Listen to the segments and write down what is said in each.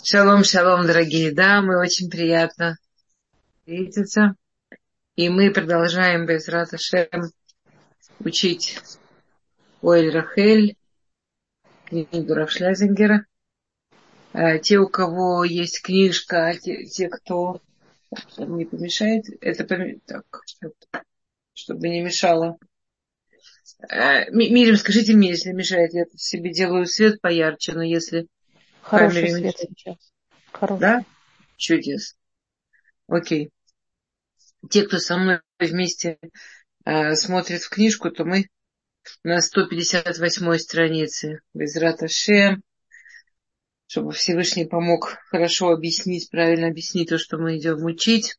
Шалом, шалом, дорогие дамы, очень приятно встретиться. И мы продолжаем Безрат Ашем учить Оэль Рахель, книгу Рав Шлязингера. Те, у кого есть книжка, те кто не помешает, так, чтобы не мешало. Мирим, скажите мне, если мешает, я тут себе делаю свет поярче, но если в Хороший камере свет мешает, сейчас. да? Хороший. Чудес. Окей. Те, кто со мной вместе смотрит в книжку, то мы на 158 странице. Безрат Ашем, чтобы Всевышний помог хорошо объяснить, правильно объяснить то, что мы идем учить.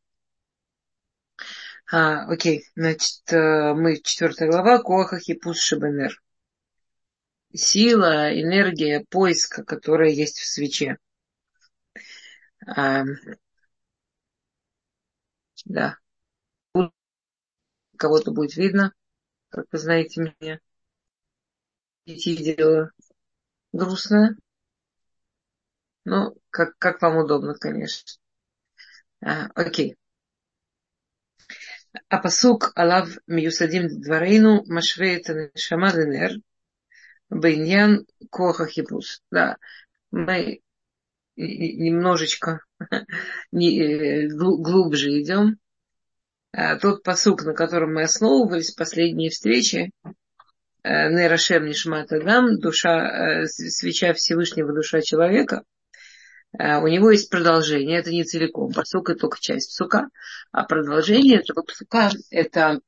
Окей, значит, мы 4 глава, Коаха Хипус Шебенер. Сила, энергия поиска, которая есть в свече. А, да, кого-то будет видно, как вы знаете меня. Идти дело грустное, но как вам удобно, конечно. Окей. הפסוק עליו מיוסדים דברינו משווה את הנשמה לנר בעניין כוח החיפוש. Да, мы немножечко глубже идем. Тот пасук, на котором мы основывались в последние встречи, Нер Ашем Нишмат Адам, душа, свеча Всевышнего, душа человека, у него есть продолжение, это не целиком, пасук это только часть псука, а продолжение этого псука это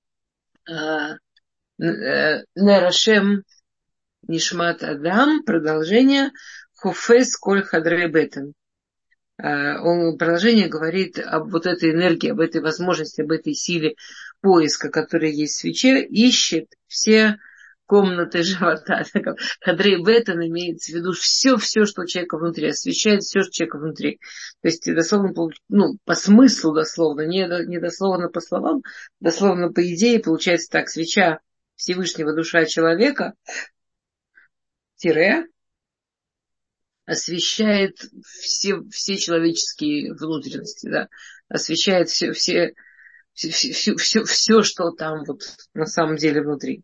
Нер Ашем Нишмат Адам, продолжение Хуфес Коль Хадрей Бетен. Продолжение говорит об вот этой энергии, об этой возможности, об этой силе поиска, которая есть в свече, ищет все комнаты живота. Хадрей Бетен имеется в виду все, что у человека внутри, освещает все, что у человека внутри. То есть дословно, по смыслу дословно, не дословно по словам, дословно по идее, получается так, свеча Всевышнего, душа человека, освещает все человеческие внутренности, да, освещает все, что там вот на самом деле внутри.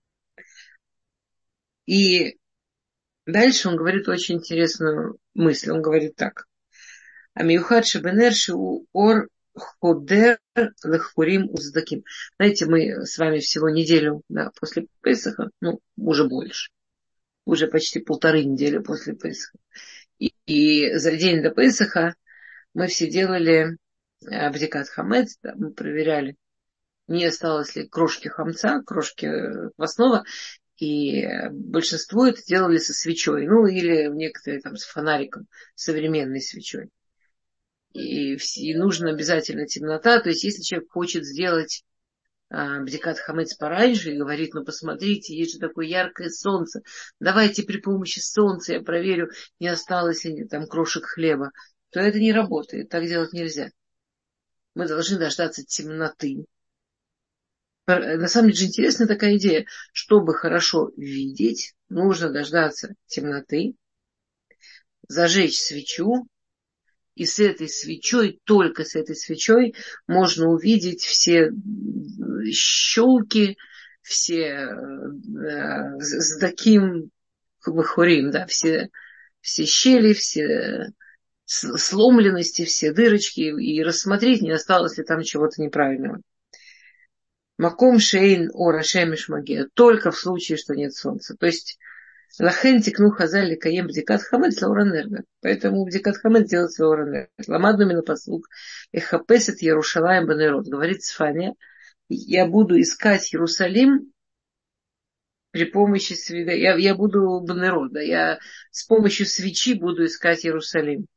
И дальше он говорит очень интересную мысль. Он говорит так. Амиюхад шебенер шиу ор ходер лехурим уздаким. Знаете, мы с вами всего неделю, да, после Песаха, уже больше, уже почти 1,5 недели после Песаха. И за день до Песаха мы все делали бдикат хамец, да, мы проверяли, не осталось ли крошки хамца, крошки квасного, и большинство это делали со свечой, или некоторые там с фонариком, современной свечой. И нужно обязательно темнота, то есть если человек хочет сделать бдикат хамец пораньше и говорит, посмотрите, есть же такое яркое солнце, давайте при помощи солнца я проверю, не осталось ли там крошек хлеба, то это не работает, так делать нельзя. Мы должны дождаться темноты. На самом деле интересная такая идея. Чтобы хорошо видеть, нужно дождаться темноты, зажечь свечу, и с этой свечой, только с этой свечой, можно увидеть все щелки, все с таким хурим, да, все щели, все сломленности, все дырочки, и рассмотреть, не осталось ли там чего-то неправильного. Маком шейн ора шемеш магия, только в случае, что нет солнца. То есть лахен тикну хазаль каем бдикат хамец лауранерга. Поэтому бдикат хамец делается лауранерга. Ламадну мина послуг эхапесет Ярушалаем банерот. Говорит Сфания, я буду искать Иерусалим при помощи я буду банерот, да, я с помощью свечи буду искать Иерусалим.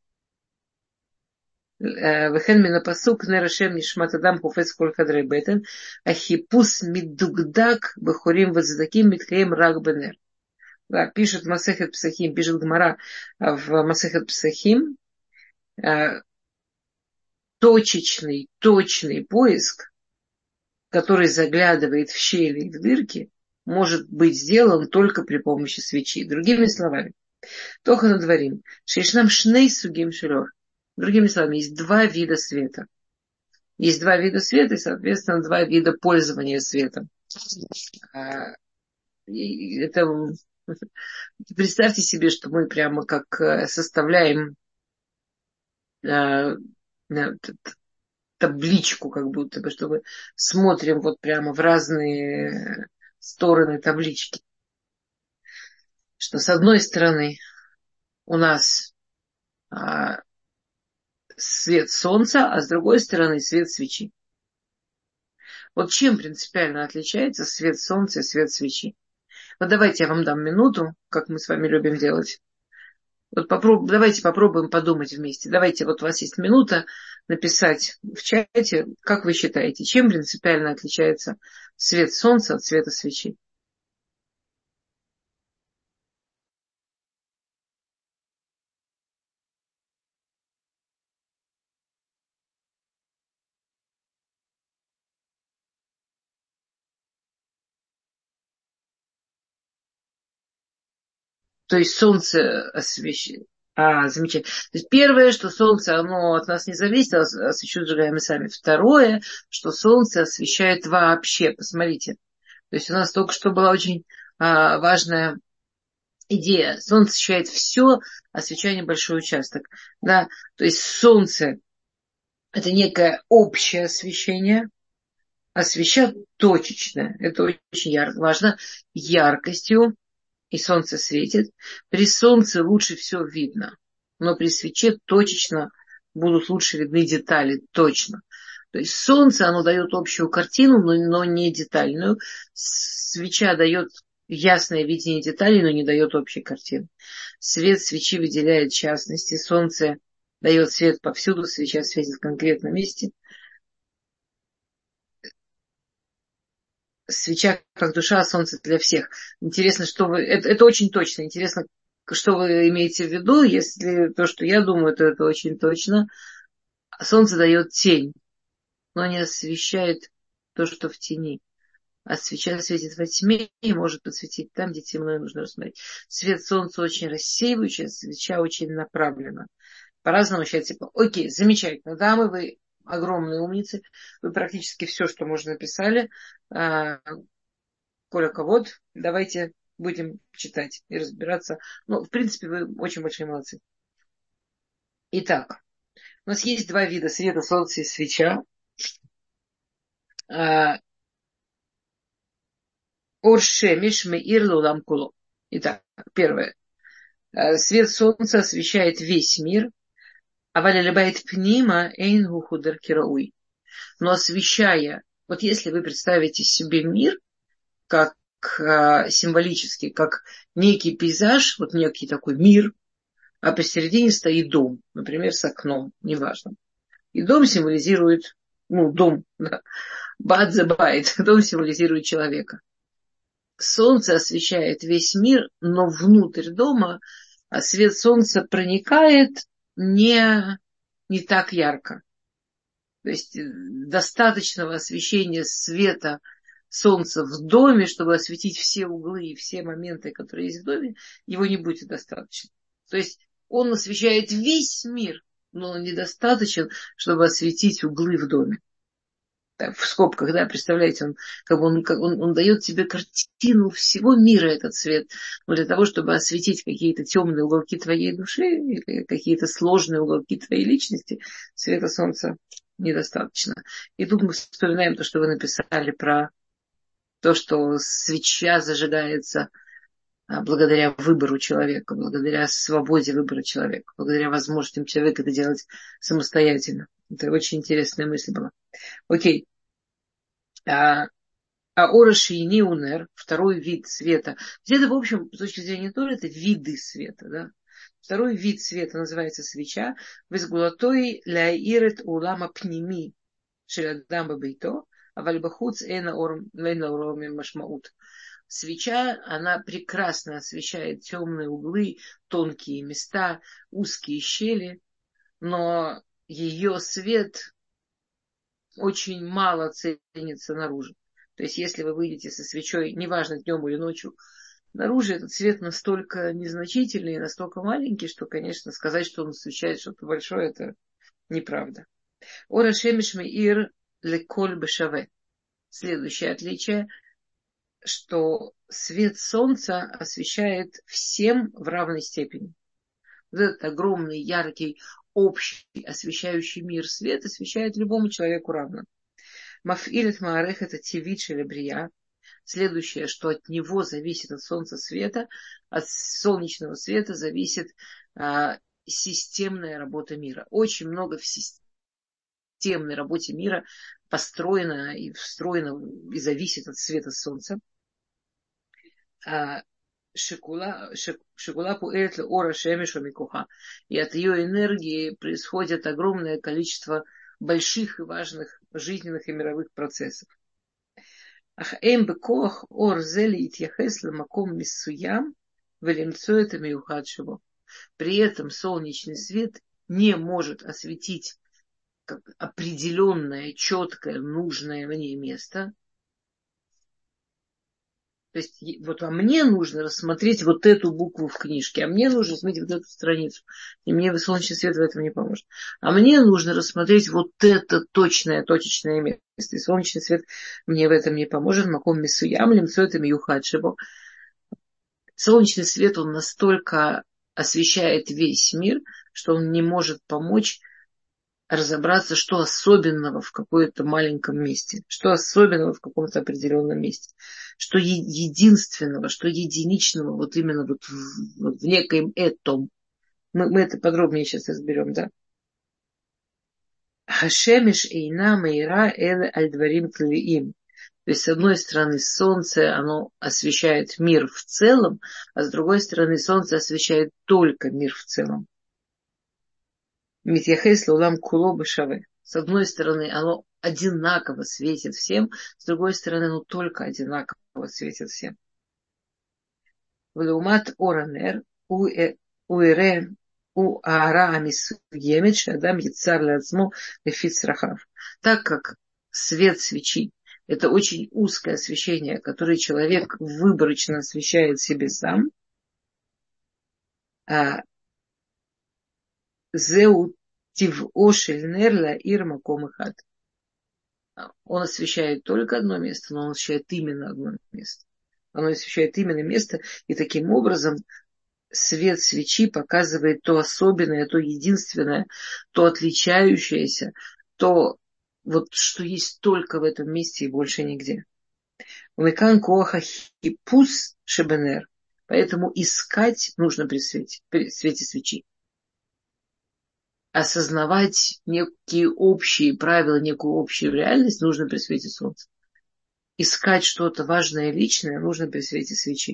Вехен мина пасук нерашем нишмат адам хуфец коль хадрей бетен, ахипус мидугдак бахурим вацдаким миткаем рак бенер. Да, пишет Масехет Псахим, пишет Гмара в Масехет Псахим, точный поиск, который заглядывает в щели и в дырки, может быть сделан только при помощи свечи. Другими словами, Тохан дворим. Шишнам шней сугим шелор. Другими словами, есть два вида света. Есть два вида света и, соответственно, два вида пользования светом. Это представьте себе, что мы прямо как составляем табличку, как будто бы, чтобы смотрим вот прямо в разные стороны таблички. Что с одной стороны у нас свет солнца, а с другой стороны свет свечи. Вот чем принципиально отличается свет солнца и свет свечи? Вот давайте я вам дам минуту, как мы с вами любим делать. Вот давайте попробуем подумать вместе. Давайте, вот у вас есть минута написать в чате, как вы считаете, чем принципиально отличается свет солнца от света свечи? То есть солнце освещает. Замечательно. То есть первое, что солнце, оно от нас не зависит, а свечу сжигаем мы сами. Второе, что солнце освещает вообще. Посмотрите. То есть у нас только что была очень важная идея. Солнце освещает все, а свеча небольшой участок. Да? То есть солнце это некое общее освещение, а свеча точечная. Это очень важно. Яркостью. И солнце светит. При солнце лучше все видно. Но при свече точечно будут лучше видны детали. Точно. То есть солнце, оно дает общую картину, но не детальную. Свеча дает ясное видение деталей, но не дает общей картины. Свет свечи выделяет частности. Солнце дает свет повсюду, свеча светит в конкретном месте. Свеча как душа, а солнце для всех. Интересно, что вы... Это очень точно. Интересно, что вы имеете в виду. Если то, что я думаю, то это очень точно. Солнце дает тень, но не освещает то, что в тени. А свеча светит во тьме и может подсветить там, где темно, и нужно рассмотреть. Свет солнца очень рассеивающий, а свеча очень направлена. По-разному сейчас типа. Окей, замечательно. Дамы, вы огромные умницы. Вы практически все, что можно, написали. Коля Ковод, давайте будем читать и разбираться. Ну, в принципе, вы очень большие молодцы. Итак, у нас есть два вида света, солнца и свеча. Оршемиш меир лулам куло. Итак, первое. Свет солнца освещает весь мир. А валялибайт пнима эйн гухудер кирауй. Но освещая, вот если вы представите себе мир, как символически, как некий пейзаж, вот некий такой мир, а посередине стоит дом, например, с окном, неважно. И дом символизирует, дом, да, бадзабайт, дом символизирует человека. Солнце освещает весь мир, но внутрь дома свет солнца проникает не так ярко. То есть достаточного освещения света солнца в доме, чтобы осветить все углы и все моменты, которые есть в доме, его не будет достаточно. То есть он освещает весь мир, но он недостаточен, чтобы осветить углы в доме. Так, в скобках, да, представляете, он дает тебе картину всего мира, этот свет, но для того, чтобы осветить какие-то темные уголки твоей души или какие-то сложные уголки твоей личности, света солнца недостаточно. И тут мы вспоминаем то, что вы написали про то, что свеча зажигается благодаря выбору человека, благодаря свободе выбора человека, благодаря возможностям человека это делать самостоятельно. Это очень интересная мысль была. Окей. Орош и неунер, второй вид света. Это, в общем, с точки зрения Торы, это виды света. Да? Второй вид света называется свеча. Визгулатой ляирет улама пними шелядамба бейто, а вальбахуц эна ороми машмаут. Свеча, она прекрасно освещает темные углы, тонкие места, узкие щели, но ее свет очень мало ценится наружу. То есть, если вы выйдете со свечой, неважно, днем или ночью, Снаружи этот свет настолько незначительный и настолько маленький, что, конечно, сказать, что он освещает что-то большое, это неправда. Ора шемеш меир леколь бешаве. Следующее отличие, что свет солнца освещает всем в равной степени. Вот этот огромный, яркий, общий, освещающий мир свет освещает любому человеку равно. Мафилет маарех это тивит шелебрия. Следующее, что от него зависит от солнца света, от солнечного света зависит системная работа мира. Очень много в системной работе мира построено и встроено и зависит от света солнца. Шикула пуэлет ора шемеша микуха. И от ее энергии происходит огромное количество больших и важных жизненных и мировых процессов. Ах эм бекоах ор зели итьяхес ламаком миссуям велимцо это миухад шибо. При этом солнечный свет не может осветить как определенное, четкое, нужное мне место. То есть вот а мне нужно рассмотреть вот эту букву в книжке, а мне нужно рассмотреть вот эту страницу. И мне солнечный свет в этом не поможет. А мне нужно рассмотреть вот это точное, точечное место. И солнечный свет мне в этом не поможет. Маком мисуям, лимцо это миюхадшибо. Солнечный свет, он настолько освещает весь мир, что он не может помочь разобраться, что особенного в каком-то маленьком месте, что особенного в каком-то определенном месте, что единственного, что единичного вот именно вот в некоем этом. Мы это подробнее сейчас разберем, да? Хашемиш эйна мейра эле альдварим клиим. То есть, с одной стороны, солнце, оно освещает мир в целом, а с другой стороны, солнце освещает только мир в целом. Митьяхес лаулам куло бешаве. С одной стороны, оно одинаково светит всем, с другой стороны, оно только одинаково светит всем. Влеумат оранер уэре у аара амисуемет шадам яцар лацмо лефиц рахав. Так как свет свечи — это очень узкое освещение, которое человек выборочно освещает себе сам, зеу тив'о шель нер лаир маком эхад. Он освещает только одно место, но он освещает именно одно место. Оно освещает именно место, и таким образом свет свечи показывает то особенное, то единственное, то отличающееся, то вот что есть только в этом месте и больше нигде. Умекан коаха хипус шебенер. Поэтому искать нужно при свете свечи. Осознавать некие общие правила, некую общую реальность нужно при свете солнца. Искать что-то важное, личное нужно при свете свечи.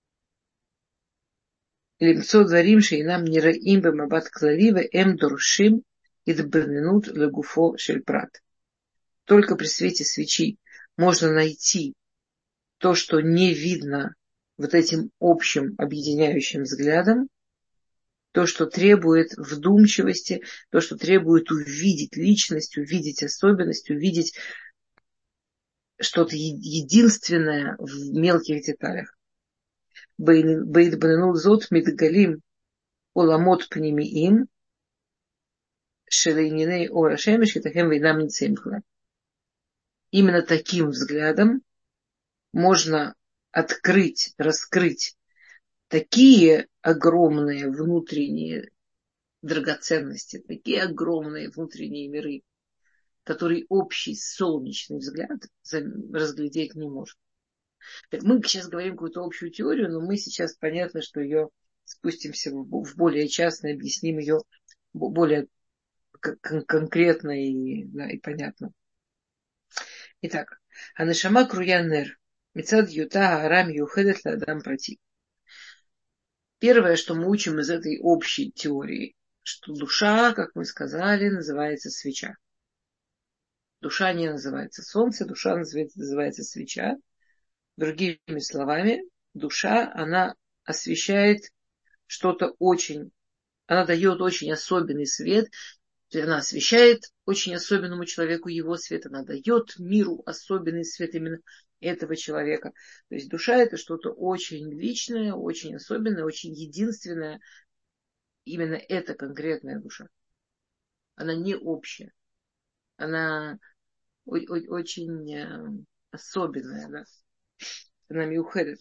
Лимцо дворим шейнам нираим бемабат клалива эм доршим идбернинут легуфо шельпрат. Только при свете свечи можно найти то, что не видно вот этим общим объединяющим взглядом, то, что требует вдумчивости, то, что требует увидеть личность, увидеть особенность, увидеть что-то единственное в мелких деталях. Бейдбананут зот мидгалим оламот пнемиим шелейниней ора шемеш китахем вейнам ницемхла. Именно таким взглядом можно открыть, раскрыть такие огромные внутренние драгоценности, такие огромные внутренние миры, которые общий солнечный взгляд разглядеть не может. Мы сейчас говорим какую-то общую теорию, но мы сейчас понятно, что ее спустимся в более частно, объясним ее более конкретно и, да, и понятно. Итак, Анешама Круянер, Мецад Юта Арам Юхедет Ладам Прати. Первое, что мы учим из этой общей теории, что душа, как мы сказали, называется свеча. Душа не называется солнце, душа называется свеча. Другими словами, душа, она освещает что-то очень, она дает очень особенный свет, Она освещает очень особенному человеку его свет, она дает миру особенный свет именно этого человека. То есть душа это что-то очень личное, очень особенное, очень единственное. Именно эта конкретная душа. Она не общая. Она очень особенная. Да? Она миухедет.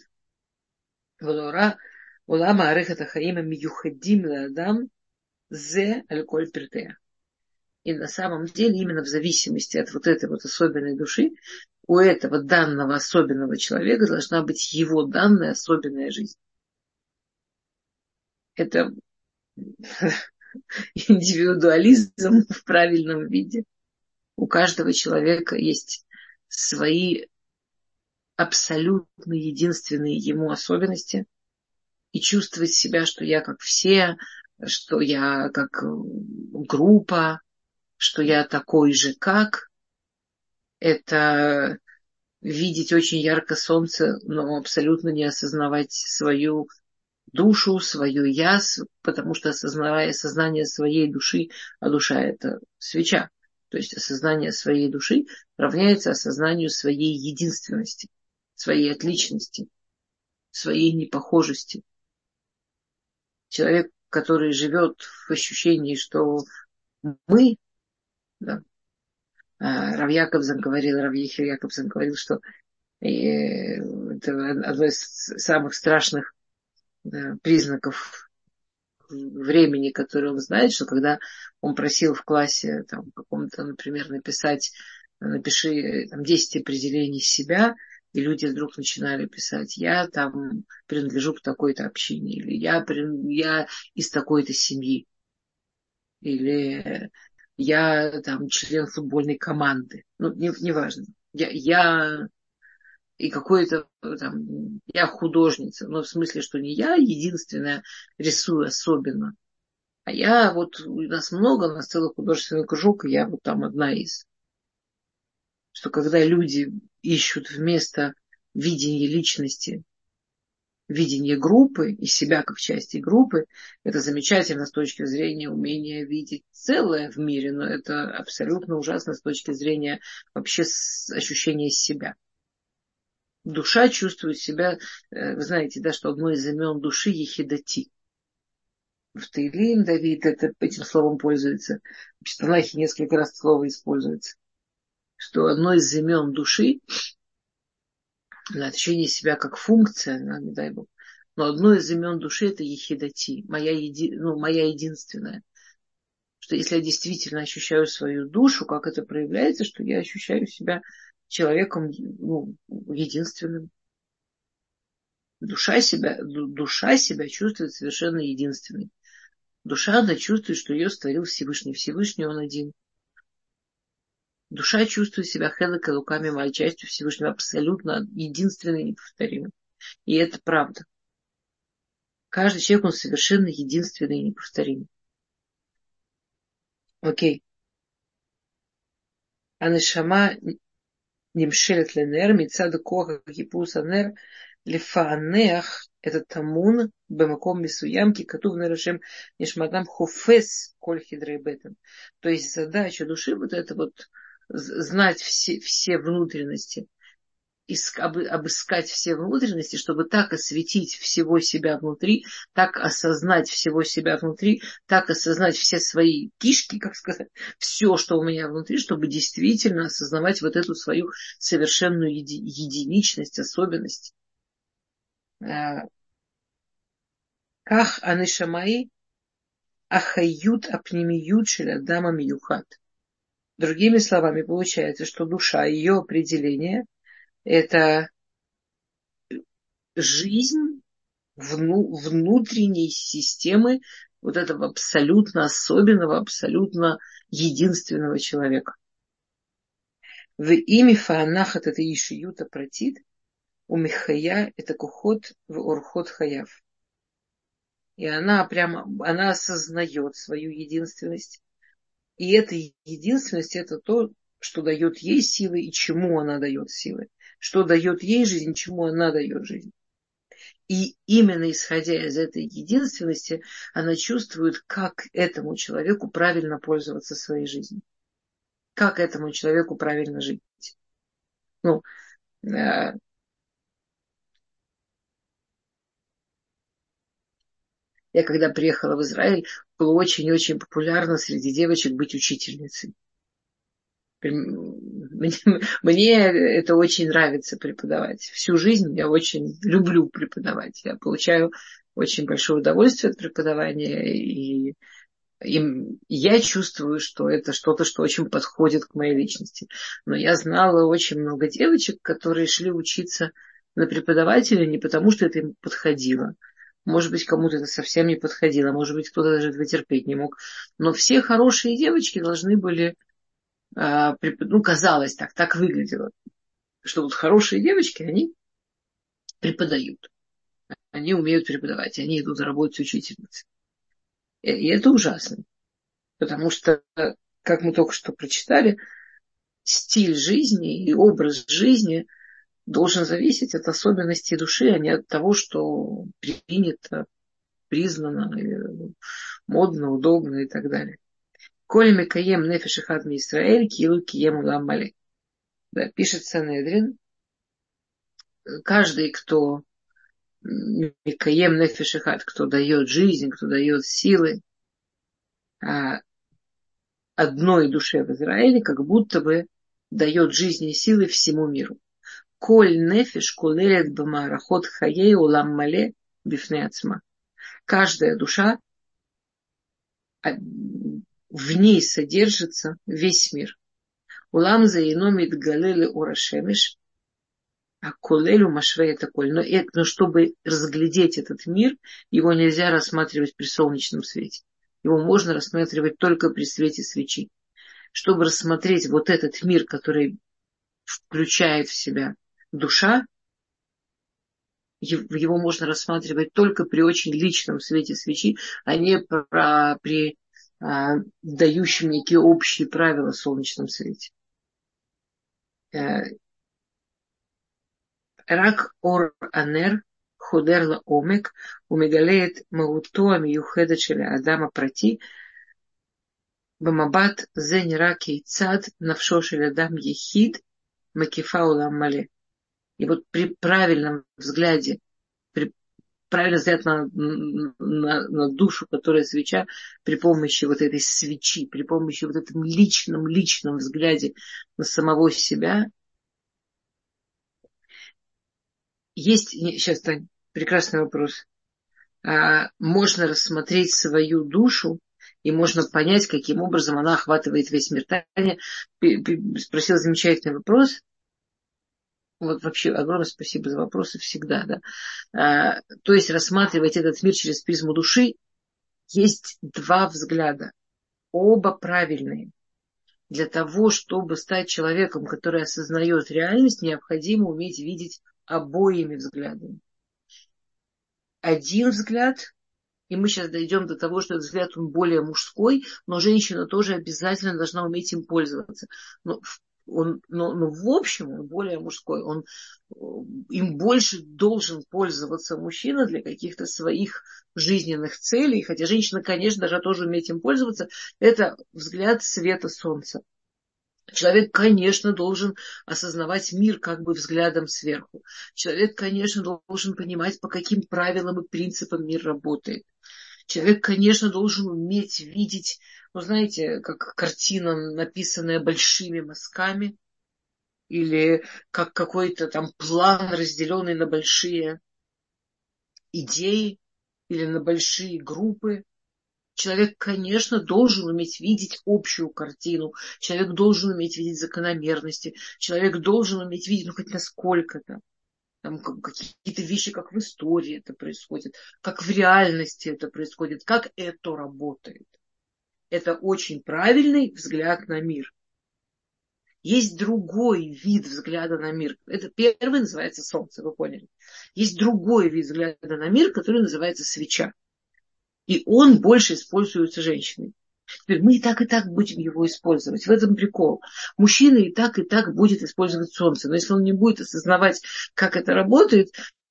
Улама арехата хаима миюхедим ладам зе аль-коль пертея. И на самом деле, именно в зависимости от вот этой вот особенной души, у этого данного особенного человека должна быть его данная особенная жизнь. Это индивидуализм в правильном виде. У каждого человека есть свои абсолютно единственные ему особенности. И чувствовать себя, что я как все, что я как группа, что я такой же как, это видеть очень ярко солнце, но абсолютно не осознавать свою душу, свое я, потому что осознавая сознание своей души, а душа это свеча, то есть осознание своей души равняется осознанию своей единственности, своей отличности, своей непохожести. Человек, который живет в ощущении, что мы, да, Рав Ехия Якобсон говорил, что это одно из самых страшных признаков времени, который он знает, что когда он просил в классе там, каком-то, например, напиши там, 10 определений себя, и люди вдруг начинали писать, я там принадлежу к такой-то общине, или я из такой-то семьи, или я там член футбольной команды. Ну, неважно. Я и какой-то там, я художница, но в смысле, что не я единственная рисую особенно, а я вот, у нас много, у нас целый художественный кружок, и я вот там одна из. Что когда люди ищут вместо видения личности, видение группы и себя как части группы, это замечательно с точки зрения умения видеть целое в мире, но это абсолютно ужасно с точки зрения вообще ощущения себя. Душа чувствует себя, вы знаете, да, что одно из имен души Ехидати. В Таилим Давид этим словом пользуется. В Танахе несколько раз слово используется. Что одно из имен души, на ощущение себя как функция, не дай Бог, но одно из имен души это Ехидати, моя единственная. Что если я действительно ощущаю свою душу, как это проявляется, что я ощущаю себя человеком единственным. Душа себя чувствует совершенно единственной. Душа, она чувствует, что ее створил Всевышний. Всевышний он один. Душа чувствует себя хелек элуками, частью Всевышнего, абсолютно единственной и неповторимой. И это правда. Каждый человек, он совершенно единственный и неповторимый. Окей. Анешама нимшелет ленер, мицада коха гипус анер, лефаанеах, это тамун, бемаком мисуямки, катув нарашем нишматам хуфес коль хидрейбетен. То есть задача души вот это вот знать все внутренности, обыскать все внутренности, чтобы так осветить всего себя внутри, так осознать всего себя внутри, так осознать все свои кишки, как сказать, все, что у меня внутри, чтобы действительно осознавать вот эту свою совершенную единичность, особенность. Ках анешамаи ахают апнемиют шелядама миюхат. Другими словами, получается, что душа, ее определение – это жизнь внутренней системы вот этого абсолютно особенного, абсолютно единственного человека. В имя фаанахат это ишиюта протит, у михая это кухот в орхот хаяв. И она осознает свою единственность. И эта единственность это то, что дает ей силы и чему она дает силы. Что дает ей жизнь, чему она дает жизнь. И именно исходя из этой единственности, она чувствует, как этому человеку правильно пользоваться своей жизнью. Как этому человеку правильно жить. Ну, я когда приехала в Израиль, было очень-очень популярно среди девочек быть учительницей. Мне это очень нравится преподавать. Всю жизнь я очень люблю преподавать. Я получаю очень большое удовольствие от преподавания. И я чувствую, что это что-то, что очень подходит к моей личности. Но я знала очень много девочек, которые шли учиться на преподавателя не потому, что это им подходило. Может быть, кому-то это совсем не подходило. Может быть, кто-то даже этого терпеть не мог. Но все хорошие девочки должны были казалось так выглядело, что вот хорошие девочки, они преподают, они умеют преподавать, они идут работать учительницей. И это ужасно, потому что, как мы только что прочитали, стиль жизни и образ жизни должен зависеть от особенностей души, а не от того, что принято, признано, модно, удобно и так далее. Коль мекаем нефеш эхад миисраэль, килу кием улам мале. Да, пишет Санедрин, каждый, кто микаем нефеш эхад, кто дает жизнь, кто дает силы одной душе в Израиле, как будто бы дает жизнь и силы всему миру. Коль нефеш колелет бамарахот хаей улам мале бифне ацма. Каждая душа, в ней содержится весь мир. Улам заиномит галеле урашемеш, а колелю машве это коль. Но чтобы разглядеть этот мир, его нельзя рассматривать при солнечном свете. Его можно рассматривать только при свете свечи. Чтобы рассмотреть вот этот мир, который включает в себя душа, его можно рассматривать только при очень личном свете свечи, а не при дающем некие общие правила солнечном свете. Рак ор анер חודר לעומק ומגלה את מהותו המיוחדת של האדם הפרטי. במבט זה נראה כיצד נפשו של אדם יחיד מקיפה עולם מלא. И вот при правильном взгляде, правильный взгляд на душу, которая свеча, при помощи вот этой свечи, при помощи вот этом личном взгляде на самого себя, есть, сейчас, Тань, прекрасный вопрос, можно рассмотреть свою душу, и можно понять, каким образом она охватывает весь мир. Таня спросила замечательный вопрос. Вот вообще огромное спасибо за вопросы всегда, да. То есть рассматривать этот мир через призму души. Есть два взгляда, оба правильные. Для того, чтобы стать человеком, который осознает реальность, необходимо уметь видеть обоими взглядами. Один взгляд, и мы сейчас дойдем до того, что этот взгляд он более мужской, но женщина тоже обязательно должна уметь им пользоваться. Но в общем он более мужской. Им больше должен пользоваться мужчина для каких-то своих жизненных целей. Хотя женщина, конечно, должна тоже уметь им пользоваться. Это взгляд света солнца. Человек, конечно, должен осознавать мир как бы взглядом сверху. Человек, конечно, должен понимать, по каким правилам и принципам мир работает. Человек, конечно, должен уметь видеть, знаете, как картина, написанная большими мазками, или как какой-то там план, разделенный на большие идеи или на большие группы. Человек, конечно, должен уметь видеть общую картину. Человек должен уметь видеть закономерности. Человек должен уметь видеть, хоть насколько-то. Там какие-то вещи, как в истории это происходит, как в реальности это происходит, как это работает. Это очень правильный взгляд на мир. Есть другой вид взгляда на мир. Это первый называется солнце, вы поняли. Есть другой вид взгляда на мир, который называется свеча. И он больше используется женщиной. Теперь мы и так будем его использовать. В этом прикол. Мужчина и так будет использовать солнце. Но если он не будет осознавать, как это работает,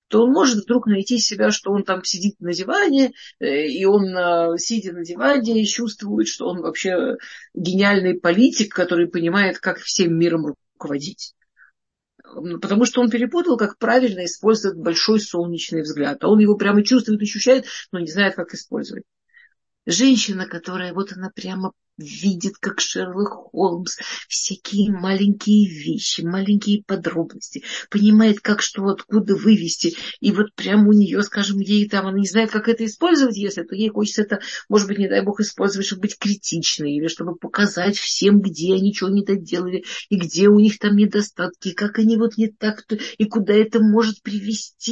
то он может вдруг найти себя, что он там сидит на диване, и он, сидя на диване, чувствует, что он вообще гениальный политик, который понимает, как всем миром руководить. Потому что он перепутал, как правильно использовать большой солнечный взгляд. А он его прямо чувствует, ощущает, но не знает, как использовать. Женщина, которая вот она прямо видит, как Шерлок Холмс, всякие маленькие вещи, маленькие подробности, понимает, как что, откуда вывести, и вот прямо у нее, скажем, ей там, она не знает, как это использовать, если то ей хочется это, может быть, не дай бог, использовать, чтобы быть критичной, или чтобы показать всем, где они чего не доделали, и где у них там недостатки, и как они вот не так, и куда это может привести,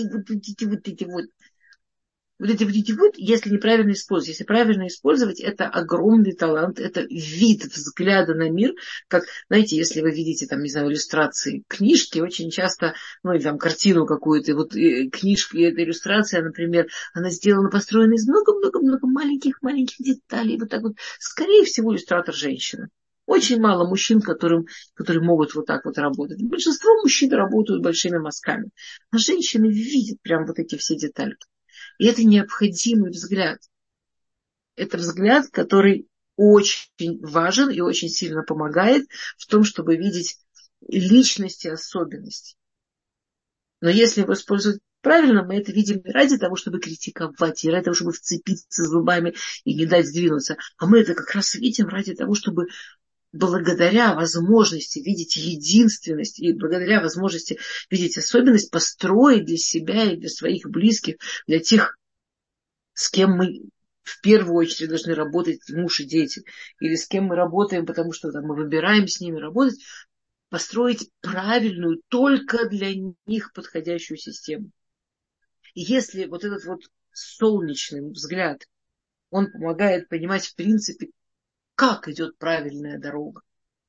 вот, если неправильно использовать. Если правильно использовать, это огромный талант, это вид взгляда на мир. Как, знаете, если вы видите, там, не знаю, иллюстрации книжки, очень часто, ну, или там картину какую-то, вот книжка, эта иллюстрация, например, она сделана, построена из много-много-много маленьких-маленьких деталей. Вот так вот. Скорее всего, иллюстратор женщина. Очень мало мужчин, которые могут вот так вот работать. Большинство мужчин работают большими мазками. А женщины видят прям вот эти все детали. И это необходимый взгляд. Это взгляд, который очень важен и очень сильно помогает в том, чтобы видеть личность и особенности. Но если его использовать правильно, мы это видим не ради того, чтобы критиковать, и ради того, чтобы вцепиться зубами и не дать сдвинуться. А мы это как раз видим ради того, чтобы благодаря возможности видеть единственность и благодаря возможности видеть особенность, построить для себя и для своих близких, для тех, с кем мы в первую очередь должны работать, муж и дети, или с кем мы работаем, потому что там, мы выбираем с ними работать, построить правильную, только для них подходящую систему. И если вот этот вот солнечный взгляд, он помогает понимать в принципе, как идет правильная дорога,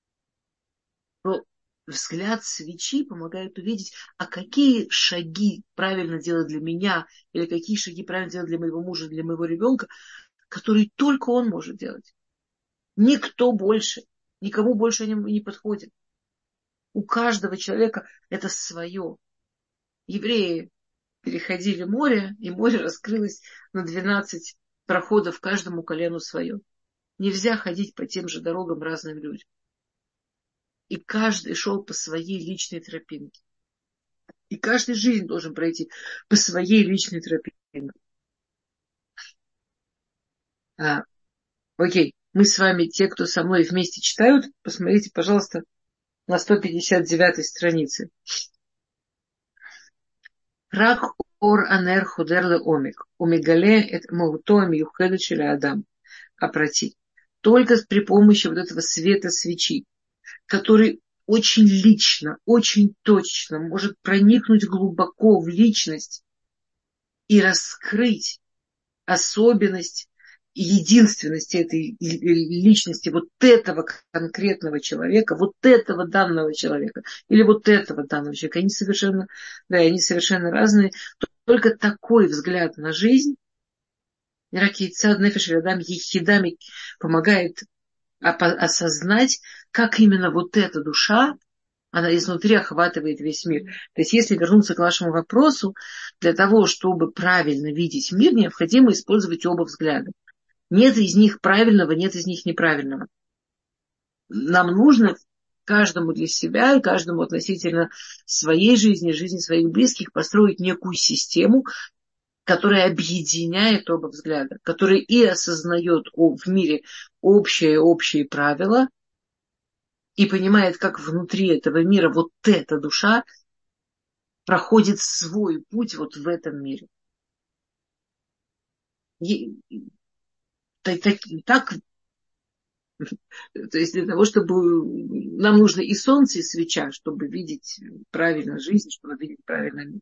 то взгляд свечи помогает увидеть, а какие шаги правильно делать для меня, или какие шаги правильно делать для моего мужа, для моего ребенка, которые только он может делать. Никто больше, никому больше они не подходят. У каждого человека это свое. Евреи переходили море, и море раскрылось на 12 проходов, каждому колену свое. Нельзя ходить по тем же дорогам разным людям. И каждый шел по своей личной тропинке. И каждый жизнь должен пройти по своей личной тропинке. Окей, мы с вами, те, кто со мной вместе читают, посмотрите, пожалуйста, на 159 странице. Рак ор анер худер ле омик. Умегале эт мауто миюхедет шеля адам. Опроти. Только при помощи вот этого света свечи, который очень лично, очень точно может проникнуть глубоко в личность и раскрыть особенность и единственность этой личности, вот этого конкретного человека, вот этого данного человека, или вот этого данного человека. Они совершенно разные. Только такой взгляд на жизнь, Ракейцад Нефеш Адам Ехидами, помогает осознать, как именно вот эта душа, она изнутри охватывает весь мир. То есть, если вернуться к вашему вопросу, для того, чтобы правильно видеть мир, необходимо использовать оба взгляда. Нет из них правильного, нет из них неправильного. Нам нужно каждому для себя и каждому относительно своей жизни, жизни своих близких построить некую систему, которая объединяет оба взгляда, которая и осознает в мире общие правила, и понимает, как внутри этого мира вот эта душа проходит свой путь вот в этом мире. Так, то есть для того, чтобы нам нужно и солнце, и свеча, чтобы видеть правильно жизнь, чтобы видеть правильно мир.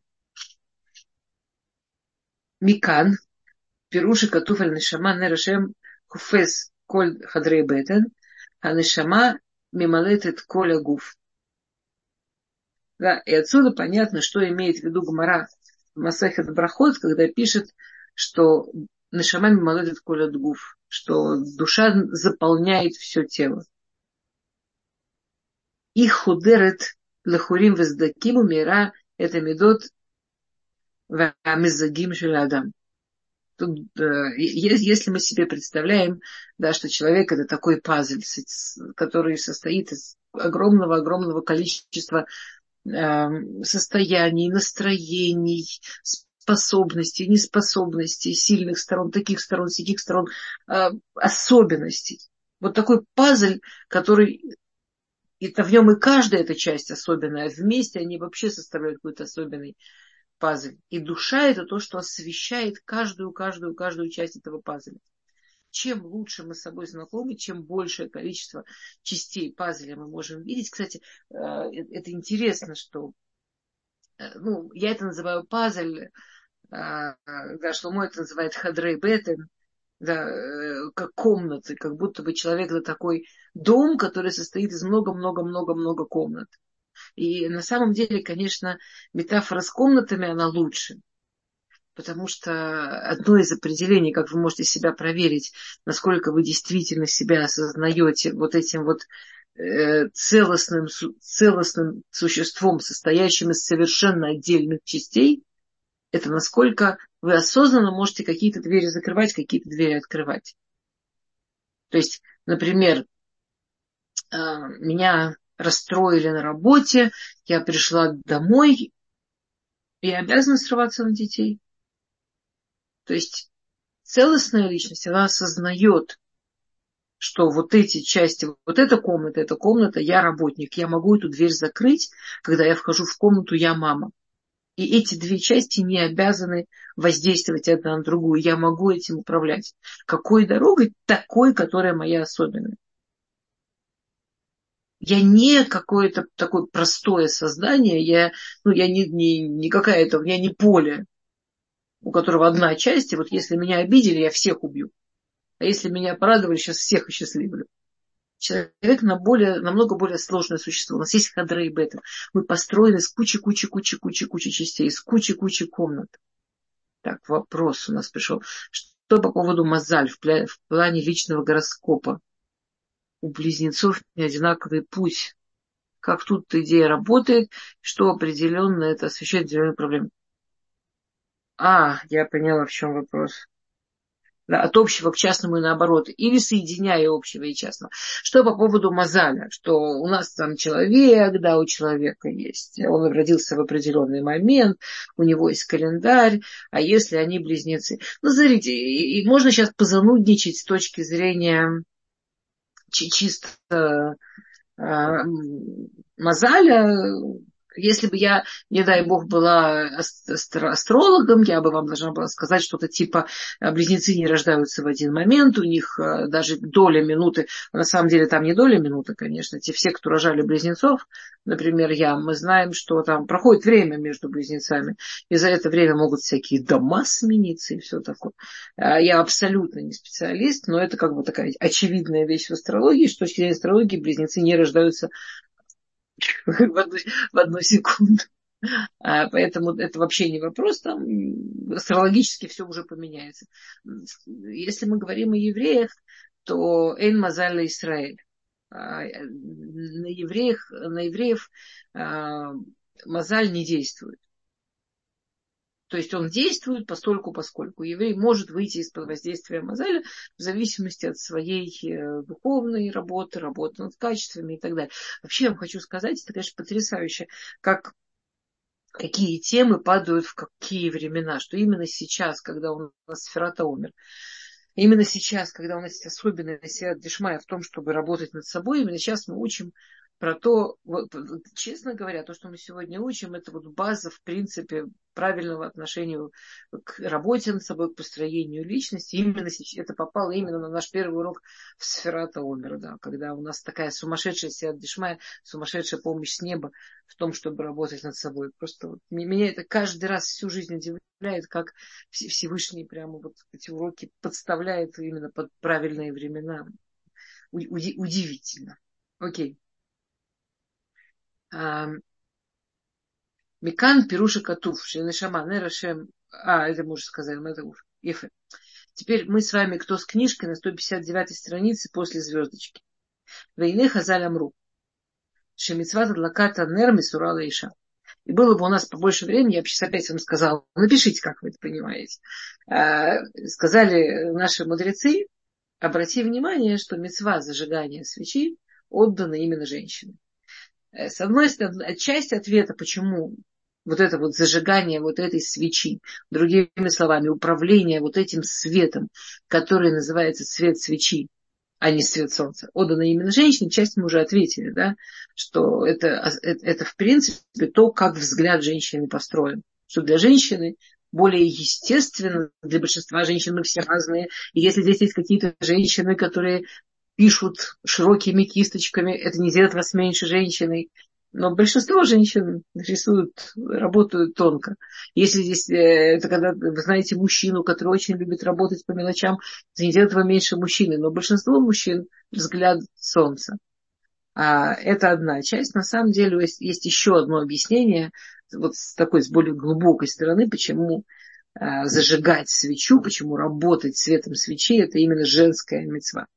Микан, пируши катуф аль нешама нерашем хуфес коль хадрей бетен, а нешама мималетет коль агуф. Да, и отсюда понятно, что имеет в виду Гемара в Масехет Брахот, когда пишет, что нешама мималетет коль агуф, что душа заполняет все тело. И худерет лахурим вездаким умира это медот вамизагим шелядам. Тут, если мы себе представляем, да, что человек это такой пазл, который состоит из огромного количества состояний, настроений, способностей, неспособностей, сильных сторон, таких сторон, сяких сторон, особенностей. Вот такой пазл, который это в нем и каждая эта часть особенная, вместе они вообще составляют какой-то особенный пазл. И душа это то, что освещает каждую часть этого пазля. Чем лучше мы с собой знакомы, чем большее количество частей пазля мы можем видеть. Кстати, это интересно, что я это называю пазл, да, Шломо это называет хадрей бетен, да, как комнаты, как будто бы человек это такой дом, который состоит из много комнат. И на самом деле, конечно, метафора с комнатами, она лучше. Потому что одно из определений, как вы можете себя проверить, насколько вы действительно себя осознаете вот этим вот целостным существом, состоящим из совершенно отдельных частей, это насколько вы осознанно можете какие-то двери закрывать, какие-то двери открывать. То есть, например, меня расстроили на работе, я пришла домой, я обязана срываться на детей. То есть целостная личность, она осознает, что вот эти части, вот эта комната, я работник, я могу эту дверь закрыть, когда я вхожу в комнату, я мама. И эти две части не обязаны воздействовать одна на другую. Я могу этим управлять. Какой дорогой? Такой, которая моя особенная. Я не какое-то такое простое создание, я не какая-то, я не поле, у которого одна часть, и вот если меня обидели, я всех убью. А если меня порадовали, сейчас всех осчастливлю. Человек намного более сложное существо. У нас есть хадрей бетен. Мы построены с кучей частей, с кучей комнат. Так, вопрос у нас пришел. Что по поводу мазаль в плане личного гороскопа? У близнецов не одинаковый путь. Как тут идея работает, что определенно это освещает определенные проблемы. Я поняла, в чем вопрос. Да, от общего к частному и наоборот, или соединяя общего и частного. Что по поводу мазаля, что у нас там человек, да, у человека есть, он родился в определенный момент, у него есть календарь, а если они близнецы? Смотрите, и можно сейчас позанудничать с точки зрения чисто мазаля. Если бы я, не дай бог, была астрологом, я бы вам должна была сказать что-то типа близнецы не рождаются в один момент, у них даже доля минуты, на самом деле там не доля минуты, конечно, все, кто рожали близнецов, например, мы знаем, что там проходит время между близнецами, и за это время могут всякие дома смениться и все такое. Я абсолютно не специалист, но это как бы такая очевидная вещь в астрологии, что с точки зрения астрологии близнецы не рождаются в одну секунду. Поэтому это вообще не вопрос, там астрологически все уже поменяется. Если мы говорим о евреях, то Эйн Мазаль Исраэль. На евреев Мазаль не действует. То есть он действует поскольку еврей может выйти из-под воздействия Мазаля в зависимости от своей духовной работы над качествами и так далее. Вообще я вам хочу сказать, это, конечно, потрясающе, какие темы падают в какие времена, что именно сейчас, когда у нас Сферат ха-Омер, именно сейчас, когда у нас есть особенная сиат дишмая в том, чтобы работать над собой, именно сейчас мы учим про то, честно говоря, то, что мы сегодня учим, это вот база, в принципе, правильного отношения к работе над собой, к построению личности. Именно это попало именно на наш первый урок в Сферат ха-Омер, да, когда у нас такая сумасшедшая сиат дишмая, сумасшедшая помощь с неба в том, чтобы работать над собой. Просто меня это каждый раз всю жизнь удивляет, как Всевышний прямо вот эти уроки подставляет именно под правильные времена. Удивительно. Окей. Микан Пируша Катув, Шенешама, Нерашем. Это мы уже сказали, это уже. Ефе. Теперь мы с вами, кто с книжкой на 159 странице после звездочки. Вейне Хазаль Амру. Шемицват Адлаката Нер Мисурала Иша. И было бы у нас побольше времени, я бы сейчас опять вам сказала, напишите, как вы это понимаете. Сказали наши мудрецы, обрати внимание, что мицва зажигания свечи отдана именно женщине. С одной стороны, часть ответа, почему вот это вот зажигание вот этой свечи, другими словами, управление вот этим светом, который называется свет свечи, а не свет солнца, отдано именно женщине, часть мы уже ответили, да, что это в принципе то, как взгляд женщины построен. Что для женщины более естественно, для большинства женщин мы все разные, и если здесь есть какие-то женщины, которые пишут широкими кисточками, это не делает вас меньше женщиной. Но большинство женщин рисуют, работают тонко. Если здесь, это когда вы знаете мужчину, который очень любит работать по мелочам, это не делает его меньше мужчины. Но большинство мужчин взгляд солнца. Это одна часть. На самом деле есть еще одно объяснение, вот с более глубокой стороны, почему зажигать свечу, почему работать светом свечи, это именно женская мицва.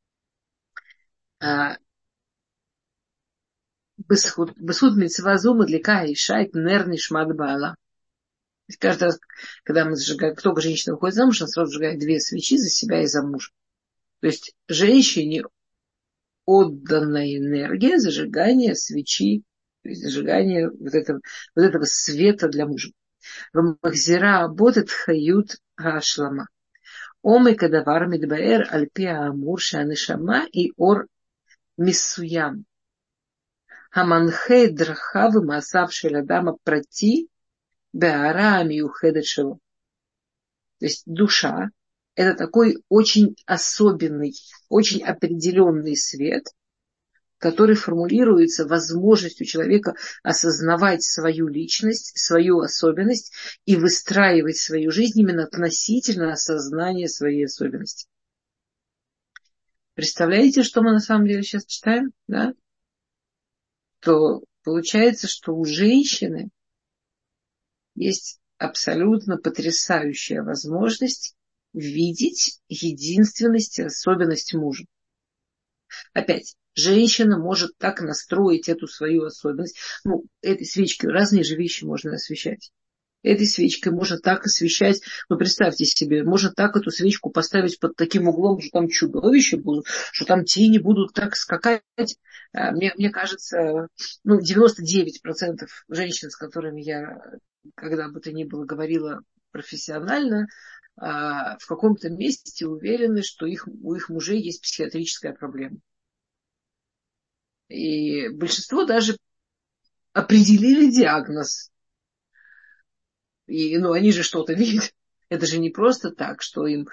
Бесуд митцва зума для кая шайт нерный шмат баала. Каждый раз, когда мы зажигаем, кто женщина выходит замуж, она сразу сжигает 2 свечи за себя и за мужа. То есть женщине отданная энергия зажигания свечи, то есть зажигания вот этого света для мужа. Махзира работает хают ашлама. Омы кадавар мидбаэр альпиа амур шанишама и ор миссуям. Хаманхей драхавы масавший ладама прати беара миухедет шело. То есть душа – это такой очень особенный, очень определенный свет, который формулируется возможностью человека осознавать свою личность, свою особенность и выстраивать свою жизнь именно относительно осознания своей особенности. Представляете, что мы на самом деле сейчас читаем? Да? То получается, что у женщины есть абсолютно потрясающая возможность видеть единственность и особенность мужа. Опять, женщина может так настроить эту свою особенность. Этой свечкой разные же вещи можно освещать. Этой свечкой можно так освещать, представьте себе, можно так эту свечку поставить под таким углом, что там чудовища будут, что там тени будут так скакать. Мне кажется, 99% женщин, с которыми я когда бы то ни было говорила профессионально, в каком-то месте уверены, что у их мужей есть психиатрическая проблема. И большинство даже определили диагноз. И, они же что-то видят. Это же не просто так, что им,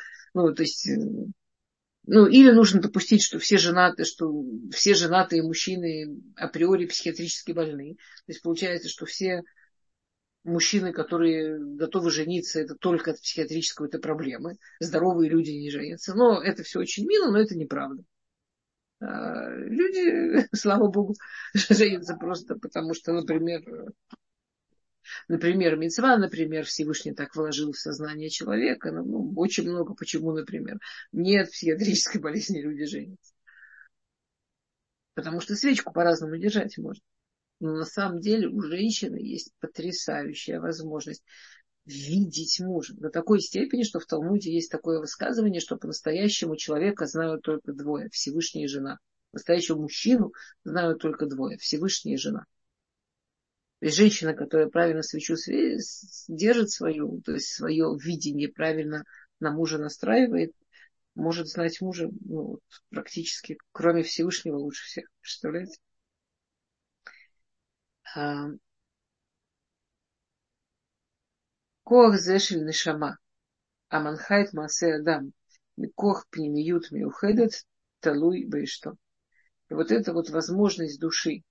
или нужно допустить, что все женатые мужчины априори психиатрически больны. То есть получается, что все мужчины, которые готовы жениться, это только от психиатрической какой-то проблемы. Здоровые люди не женятся. Но это все очень мило, но это неправда. Люди, слава богу, женятся просто потому, что, например, мицва, например, Всевышний так вложил в сознание человека, очень много почему, например, нет психиатрической болезни, люди женятся. Потому что свечку по-разному держать можно. Но на самом деле у женщины есть потрясающая возможность видеть мужа до такой степени, что в Талмуде есть такое высказывание, что по-настоящему человека знают только 2, Всевышний и жена. Настоящего мужчину знают только 2, Всевышний и жена. То есть женщина, которая правильно свечу держит свою, то есть свое видение правильно на мужа настраивает, может знать мужа практически, кроме Всевышнего, лучше всех. Представляете? Коах зешель нешама, аманхайт маасе адам, микох пнемиют миухедет, талуй бейшто. И вот эта вот возможность души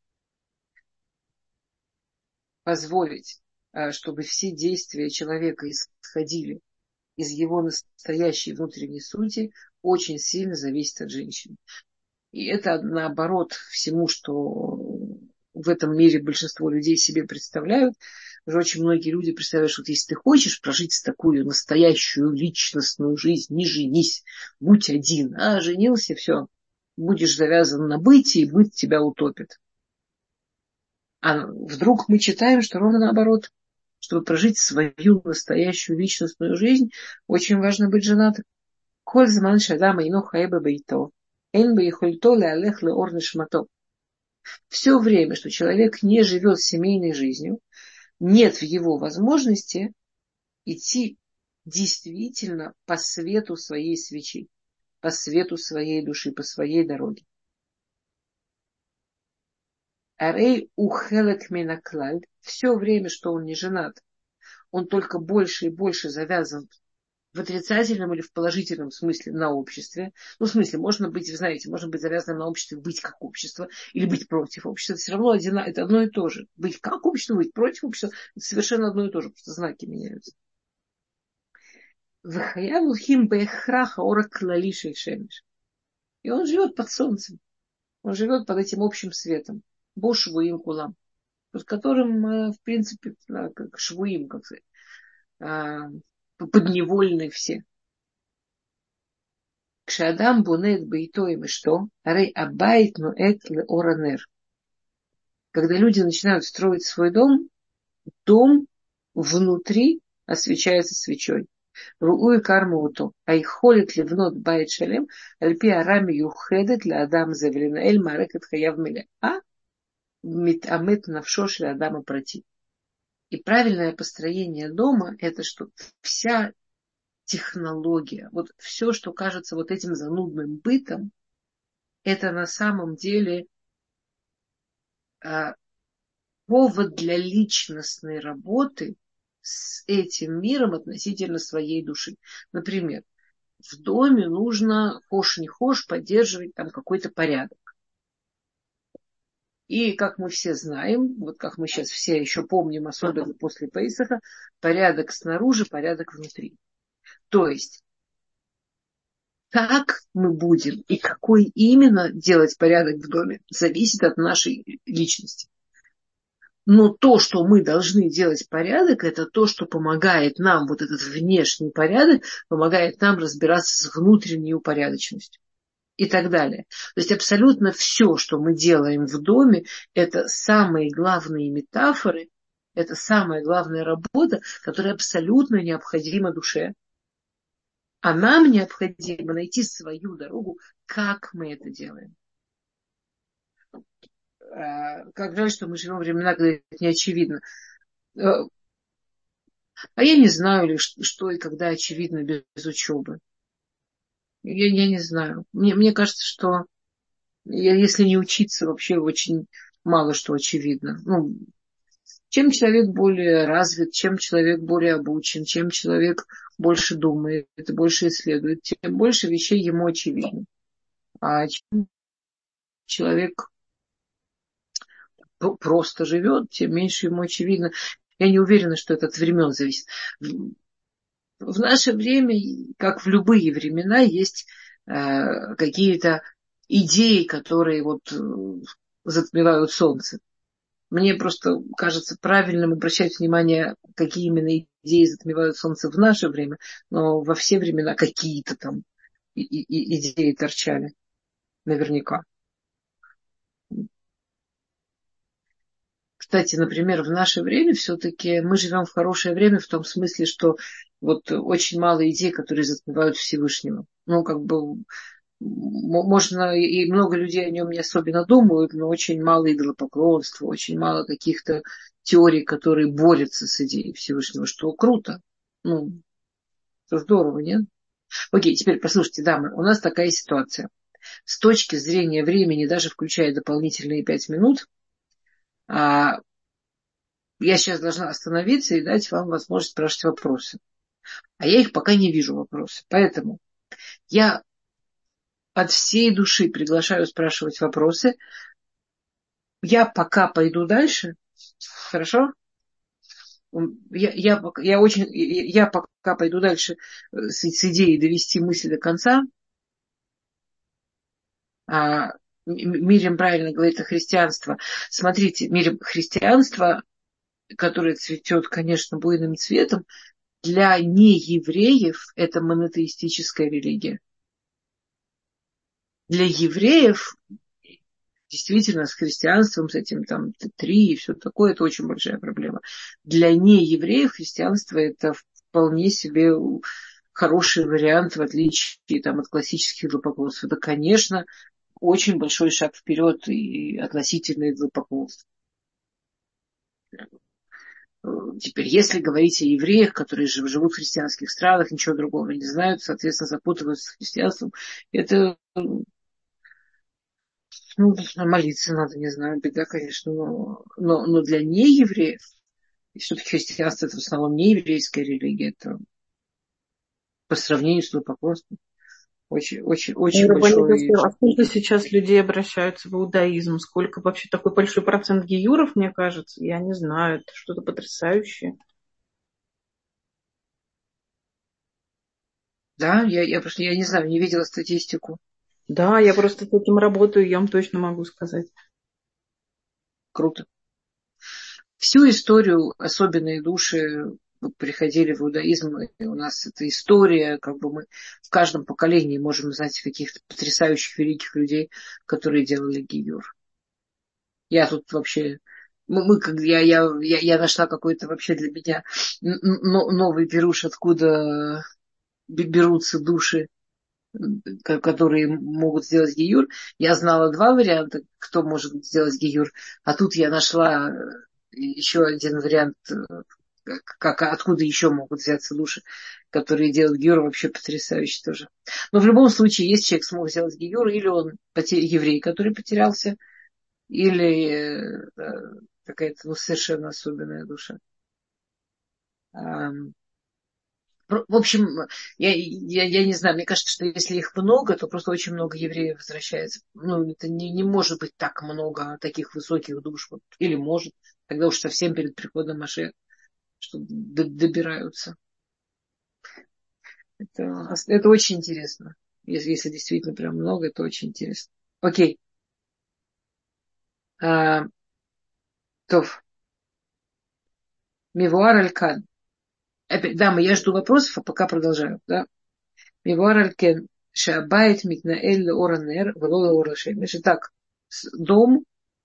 позволить, чтобы все действия человека исходили из его настоящей внутренней сути, очень сильно зависит от женщины. И это наоборот всему, что в этом мире большинство людей себе представляют. Уже очень многие люди представляют, что если ты хочешь прожить такую настоящую личностную жизнь, не женись, будь один. А женился, все, будешь завязан на быте, и быт тебя утопит. А вдруг мы читаем, что ровно наоборот. Чтобы прожить свою настоящую личностную жизнь, очень важно быть женатым. Коль зман шадама ино хаэбэ бэйто, эн бэйхольто леалех леор нишмато. Все время, что человек не живет семейной жизнью, нет в его возможности идти действительно по свету своей свечи, по свету своей души, по своей дороге. Арей ухелек минаклаль, все время, что он не женат, он только больше и больше завязан в отрицательном или в положительном смысле на обществе. Ну, в смысле, можно быть, вы знаете, можно быть завязанным на обществе, быть как общество, или быть против общества. Это все равно это одно и то же. Быть как общество, быть против общества, это совершенно одно и то же, просто знаки меняются. Вахаявухим бехраха ора клали шельшемиш. И он живет под солнцем. Он живет под этим общим светом. Бо швуим кулам. Под которым, в принципе, как швуим, как сказать, подневольны все. Кшадам бунет бейтоим и что? Арей абайт нуэт леоранер. Когда люди начинают строить свой дом внутри освещается свечой. Рууй кармуту, а их холит ливнот байт шалем, альпи арами юхедет для адам завелина эль марекет хаяв миля. А мит навшош для адама прати. И правильное построение дома это что вся технология, вот все, что кажется вот этим занудным бытом, это на самом деле повод для личностной работы с этим миром относительно своей души. Например, в доме нужно, хошь не хошь, поддерживать там какой-то порядок. И, как мы все знаем, вот как мы сейчас все еще помним, особенно после Пейсаха, порядок снаружи, порядок внутри. То есть, как мы будем и какой именно делать порядок в доме, зависит от нашей личности. Но то, что мы должны делать порядок, это то, что помогает нам, вот этот внешний порядок, помогает нам разбираться с внутренней упорядоченностью и так далее. То есть абсолютно все, что мы делаем в доме, это самые главные метафоры, это самая главная работа, которая абсолютно необходима душе. А нам необходимо найти свою дорогу, как мы это делаем. Как жаль, что мы живем в времена, когда это не очевидно. А я не знаю, что и когда очевидно без учебы. Я не знаю. Мне кажется, что если не учиться, вообще очень мало что очевидно. Ну, чем человек более развит, чем человек более обучен, чем человек больше думает, больше исследует, тем больше вещей ему очевидно. А чем человек просто живет, тем меньше ему очевидно. Я не уверена, что это от времен зависит. В наше время, как в любые времена, есть какие-то идеи, которые вот затмевают солнце. Мне просто кажется правильным обращать внимание, какие именно идеи затмевают солнце в наше время, но во все времена какие-то там идеи торчали, наверняка. Кстати, например, в наше время все-таки мы живем в хорошее время в том смысле, что вот очень мало идей, которые затмевают Всевышнего. Ну, как бы, можно, и много людей о нем не особенно думают, но очень мало идолопоклонства, очень мало каких-то теорий, которые борются с идеей Всевышнего, что круто. Ну, это здорово, нет? Окей, теперь послушайте, дамы, у нас такая ситуация. С точки зрения времени, даже включая дополнительные 5 минут, я сейчас должна остановиться и дать вам возможность спрашивать вопросы. А я их пока не вижу, вопросы. Поэтому я от всей души приглашаю спрашивать вопросы. Я пока пойду дальше. Хорошо? Я пока пойду дальше с идеей довести мысль до конца. Мирим правильно говорит о христианстве. Смотрите, Мирим, христианство, которое цветет, конечно, буйным цветом, для неевреев это монотеистическая религия. Для евреев, действительно с христианством, с этим там три и все такое, это очень большая проблема. Для неевреев христианство это вполне себе хороший вариант, в отличие там, от классических идолопоклонств. Это, конечно, очень большой шаг вперед и относительно идолопоклонства. Теперь, если говорить о евреях, которые живут в христианских странах, ничего другого не знают, соответственно, запутываются с христианством, это, ну, молиться надо, не знаю, беда, конечно, но для неевреев, и все-таки христианство это в основном не еврейская религия, это по сравнению с идолопоклонством очень, очень, очень большой А шаг. сколько сейчас людей обращаются в иудаизм? Сколько вообще такой большой процент геюров, мне кажется? Я не знаю, это что-то потрясающее. Да, я просто, я не знаю, не видела статистику. Да, я просто с этим работаю, я вам точно могу сказать. Круто. Всю историю особенные души приходили в иудаизм, и у нас эта история, как бы мы в каждом поколении можем знать каких-то потрясающих великих людей, которые делали гиюр. Я тут вообще, я нашла какой-то вообще для меня новый пируш, откуда берутся души, которые могут сделать гиюр. Я знала два варианта, кто может сделать гиюр, а тут я нашла еще один вариант, откуда еще могут взяться души, которые делают гиюр, вообще потрясающе тоже. Но в любом случае, если человек смог сделать гиюр, или он еврей, который потерялся, или какая-то совершенно особенная душа. В общем, я не знаю, мне кажется, что если их много, то просто очень много евреев возвращается. Ну, это не может быть так много таких высоких душ. Вот. Или может, тогда уж совсем перед приходом Машеха, что добираются. Это очень интересно. Если действительно прям много, это очень интересно. Окей. Тов. Мивуар Алькан. Да, я жду вопросов, а пока продолжаю. Да? Мивуар Алькен. Шабайт Митнаэль Оранер Велола Орашем. Значит так, дом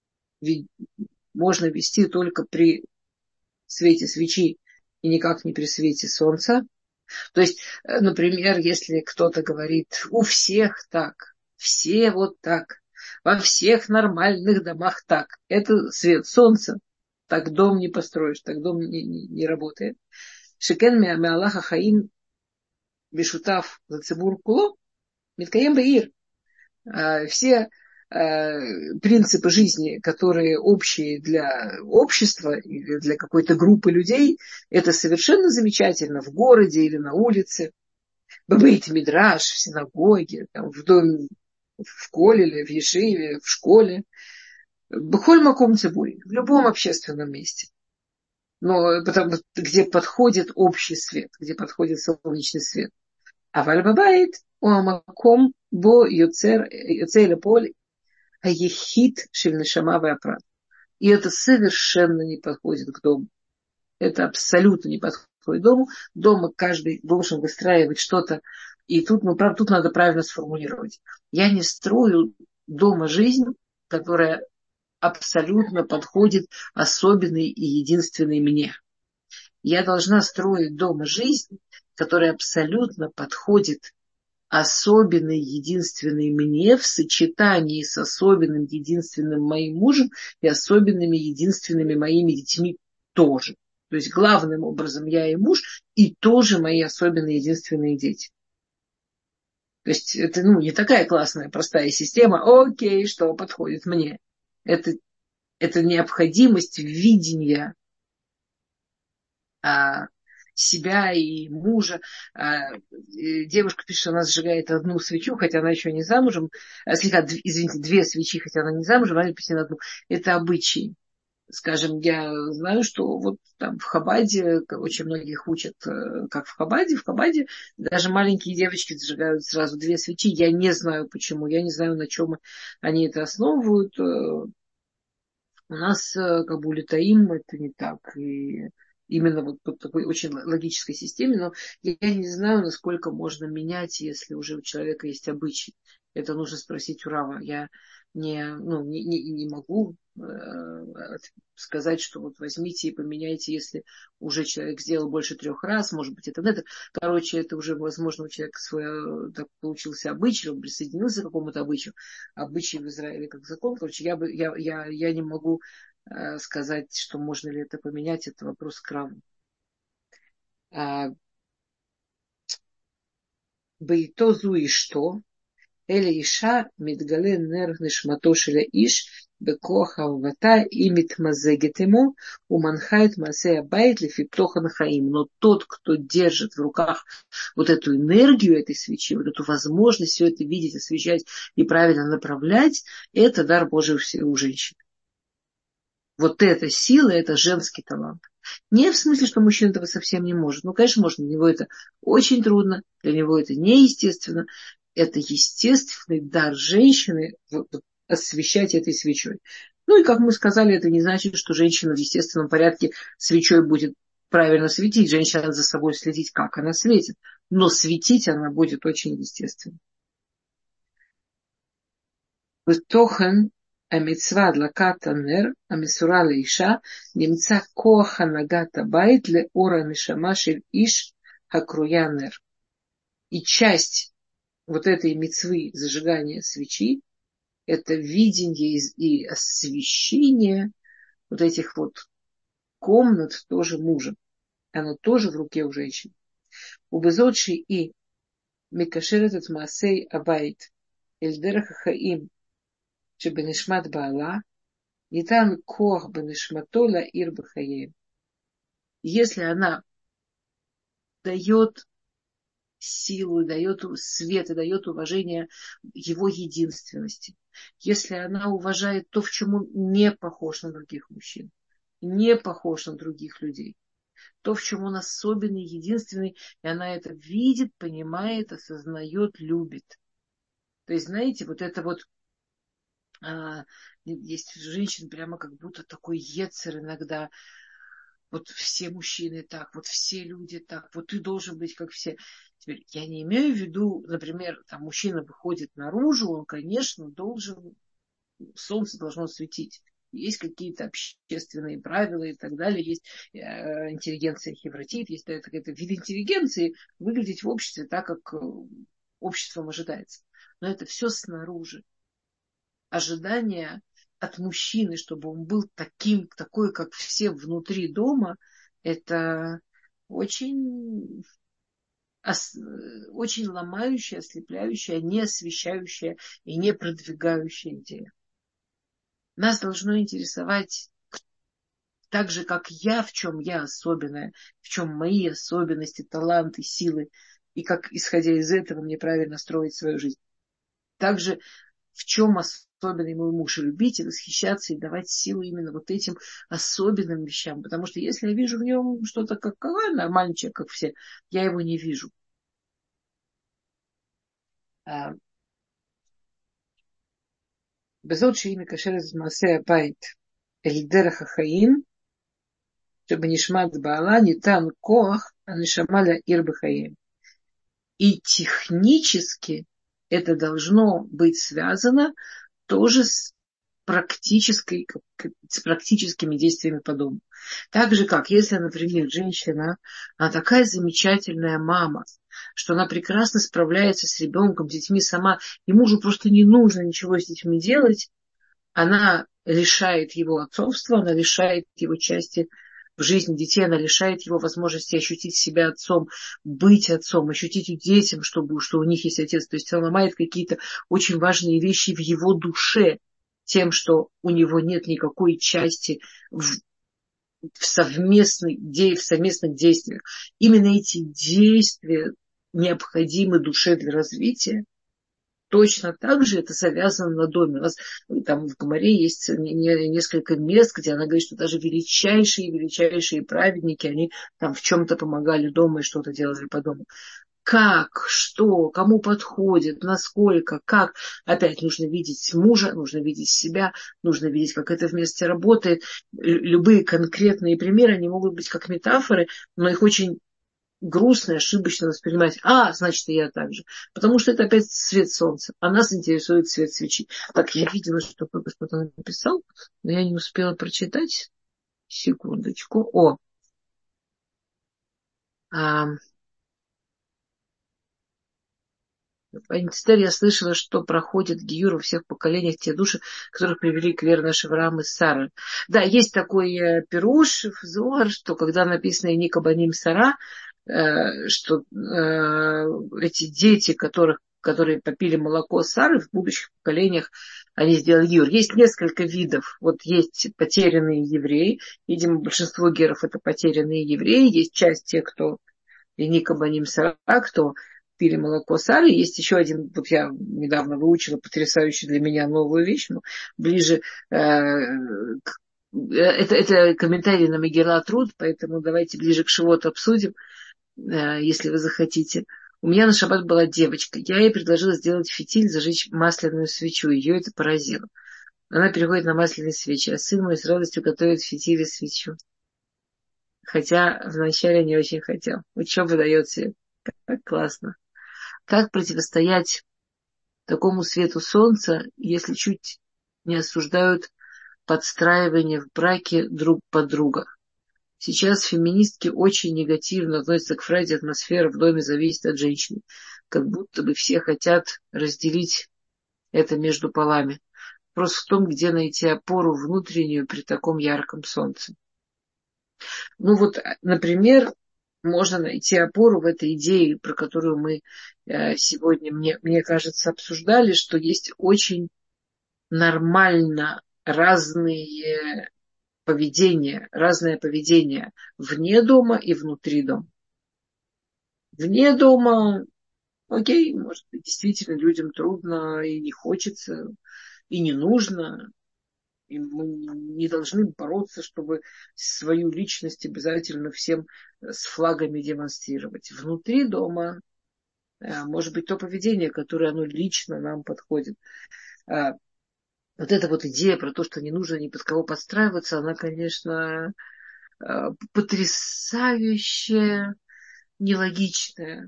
можно вести только при свете свечи и никак не при свете солнца. То есть, например, если кто-то говорит, у всех так, все вот так, во всех нормальных домах так, это свет солнца, так дом не построишь, так дом не работает. Шекен меалаха хаим бешутав лацибур куло, миткаем баир. Все принципы жизни, которые общие для общества или для какой-то группы людей, это совершенно замечательно в городе или на улице. Бабейт мидраш, в синагоге, там, в доме, в колеле, в ешиве, в школе. Бхоль маком цибури, в любом общественном месте. Но где подходит общий свет, где подходит солнечный свет. А вальбабайт у амаком бо юцер поле а ехид шельнешама вапрат. И это совершенно не подходит к дому. Это абсолютно не подходит к дому. Дома каждый должен выстраивать что-то. И тут надо правильно сформулировать. Я не строю дома жизнь, которая абсолютно подходит особенной и единственной мне. Я должна строить дома жизнь, которая абсолютно подходит особенный, единственный мне в сочетании с особенным, единственным моим мужем и особенными, единственными моими детьми тоже. То есть главным образом я и муж, и тоже мои особенные, единственные дети. То есть это не такая классная, простая система. Окей, что подходит мне. Это необходимость видения себя и мужа. Девушка пишет, что она сжигает одну свечу, хотя она еще не замужем. Извините, две свечи, хотя она не замужем, она пусть на одну. Это обычай. Скажем, я знаю, что вот там в Хабаде очень многих учат, как в Хабаде. В Хабаде даже маленькие девочки зажигают сразу две свечи. Я не знаю почему, я не знаю, на чем они это основывают. У нас как бы у литаим это не так. И именно вот по такой очень логической системе, но я не знаю, насколько можно менять, если уже у человека есть обычай. Это нужно спросить у Рава. Я не могу сказать, что вот возьмите и поменяйте, если уже человек сделал больше 3 раз, может быть, это. Короче, это уже, возможно, у человека свой так получился обычай, он присоединился к какому-то обычаю в Израиле как закон. Короче, я не могу сказать, что можно ли это поменять, это вопрос к Раву. Бейтозу и что? Эля иша мидгале нер нишмато шеля иш бекох авата и митмазегет ему уманхает масея байт лифи птохан хаим. Но тот, кто держит в руках вот эту энергию этой свечи, вот эту возможность все это видеть, освещать и правильно направлять, это дар Божий у женщин. Вот эта сила, это женский талант. Не в смысле, что мужчина этого совсем не может. Конечно, можно. Для него это очень трудно, для него это неестественно. Это естественный дар женщины освещать этой свечой. И, как мы сказали, это не значит, что женщина в естественном порядке свечой будет правильно светить. Женщина за собой следить, как она светит. Но светить она будет очень естественно. Тохен המצווה הדלקת הנר המסורה לאישה נמצא כוח הנהגת הבית לאור הנשמה של איש הקרויה נר. И часть вот этой мицвы зажигания свечи – это видение и освещение вот этих вот комнат тоже мужа. Оно тоже в руке у женщины. Убезотши и микашерет от маасей абайт эльдерах хаим שבנשמת בעלה, ניתן כוח בנשמתו להאיר בחייהם. Если она дает силу, дает свет и дает уважение его единственности, если она уважает то, в чем он не похож на других мужчин, не похож на других людей, то, в чем он особенный, единственный, и она это видит, понимает, осознает, любит. То есть, знаете, вот это вот есть у женщин прямо как будто такой йецер иногда. Вот все мужчины так, вот все люди так, вот ты должен быть как все. Теперь я не имею в виду, например, там мужчина выходит наружу, он, конечно, должен, солнце должно светить. Есть какие-то общественные правила и так далее, есть интеллигенция хевратит, есть это вид интеллигенции, выглядеть в обществе так, как обществом ожидается. Но это все снаружи. Ожидание от мужчины, чтобы он был такой, как все внутри дома, это очень, очень ломающая, ослепляющая, не освещающая и не продвигающая идея. Нас должно интересовать так же, как я, в чем я особенная, в чем мои особенности, таланты, силы, и как, исходя из этого, мне правильно строить свою жизнь. Также в чем особенный мой муж, и любить, и восхищаться, и давать силу именно вот этим особенным вещам. Потому что если я вижу в нем что-то как нормальный человек, как все, я его не вижу. Безот шиими кашерет маасей абайт эль дерех хаим, чтобы нишмат баала нитан коах анишама лаир бахаим. И технически это должно быть связано тоже с практическими действиями по дому. Так же, как если, например, женщина, она такая замечательная мама, что она прекрасно справляется с ребенком, с детьми сама, и мужу просто не нужно ничего с детьми делать, она лишает его отцовства, она лишает его части в жизни детей, она лишает его возможности ощутить себя отцом, быть отцом, ощутить детям, что у них есть отец. То есть она ломает какие-то очень важные вещи в его душе тем, что у него нет никакой части в совместных действиях. Именно эти действия необходимы душе для развития. Точно так же это завязано на доме. У нас там в Гемаре есть несколько мест, где она говорит, что даже величайшие праведники, они там в чем-то помогали дома и что-то делали по дому. Как, что, кому подходит, насколько, как. Опять нужно видеть мужа, нужно видеть себя, нужно видеть, как это вместе работает. Любые конкретные примеры, они могут быть как метафоры, но их очень грустно, ошибочно воспринимать. Значит, и я так же. Потому что это опять свет солнца. А нас интересует свет свечи. Так, я видела, что кто-то написал, но я не успела прочитать. Секундочку. Пани Эстер, я слышала, что проходит гиюр во всех поколениях те души, которых привели к вере наши Авраам и Сара. Да, есть такой пируш в Зоар, что когда написано «Ника баним Сара», что эти дети, которые попили молоко Сары, в будущих поколениях они сделали гиюр. Есть несколько видов. Вот есть потерянные евреи. Видимо, большинство геров это потерянные евреи. Есть часть тех, кто Ника баним Сара, кто пили молоко Сары. Есть еще один, вот я недавно выучила потрясающую для меня новую вещь, но ближе это комментарий на Мегилат Рут, поэтому давайте ближе к Шивоту обсудим, если вы захотите. У меня на шаббат была девочка. Я ей предложила сделать фитиль, зажечь масляную свечу. Ее это поразило. Она переходит на масляные свечи, а сын мой с радостью готовит фитиль и свечу. Хотя вначале не очень хотел. Учеба дает себе. Как классно. Как противостоять такому свету солнца, если чуть не осуждают подстраивание в браке друг под друга? Сейчас феминистки очень негативно относятся к фразе «атмосфера в доме зависит от женщины». Как будто бы все хотят разделить это между полами. Вопрос в том, где найти опору внутреннюю при таком ярком солнце. Ну вот, например, можно найти опору в этой идее, про которую мы сегодня, мне кажется, обсуждали, что есть очень нормально разное поведение вне дома и внутри дома. Вне дома, окей, может быть, действительно людям трудно и не хочется, и не нужно. И мы не должны бороться, чтобы свою личность обязательно всем с флагами демонстрировать. Внутри дома может быть то поведение, которое оно лично нам подходит. Вот эта вот идея про то, что не нужно ни под кого подстраиваться, она, конечно, потрясающая, нелогичная.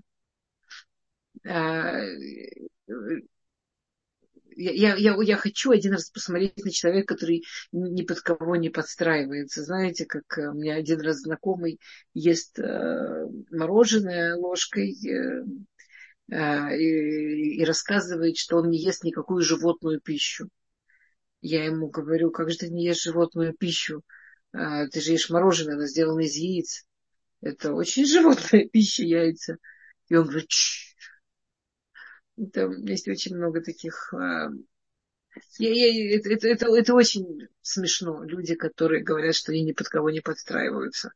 Я хочу один раз посмотреть на человека, который ни под кого не подстраивается. Знаете, как у меня один раз знакомый ест мороженое ложкой и рассказывает, что он не ест никакую животную пищу. Я ему говорю, как же ты не ешь животную пищу? Ты же ешь мороженое, оно сделано из яиц. Это очень животная пища, яйца. И он говорит, там есть очень много таких... Это очень смешно. Люди, которые говорят, что они ни под кого не подстраиваются.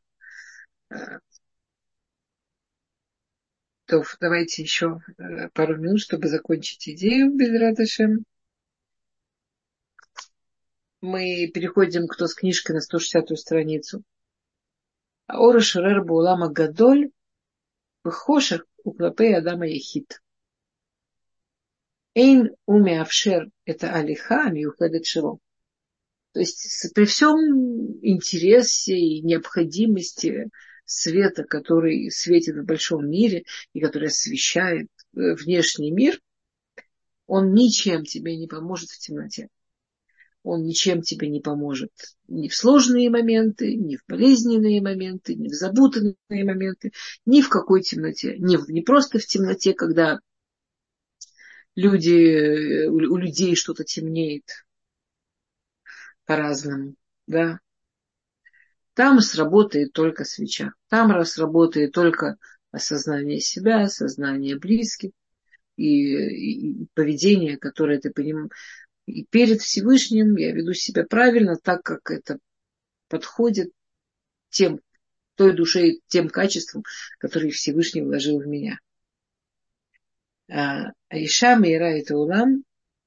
То давайте еще пару минут, чтобы закончить идею без радошем. Мы переходим кто с книжкой на 160-ю страницу. Ора шерер баулама гадоль вхошер уклапей адама яхит. Эйн умеавшер это алиха миухедет шело. То есть при всем интересе и необходимости света, который светит в большом мире и который освещает внешний мир, он ничем тебе не поможет в темноте. Он ничем тебе не поможет ни в сложные моменты, ни в болезненные моменты, ни в запутанные моменты, ни в какой темноте. Не просто в темноте, когда у людей что-то темнеет по-разному, да. Там сработает только свеча. Там сработает только осознание себя, осознание близких и поведение, которое ты понимаешь. И перед Всевышним я веду себя правильно, так как это подходит той душе и тем качествам, которые Всевышний вложил в меня. Аиша мейра это улам,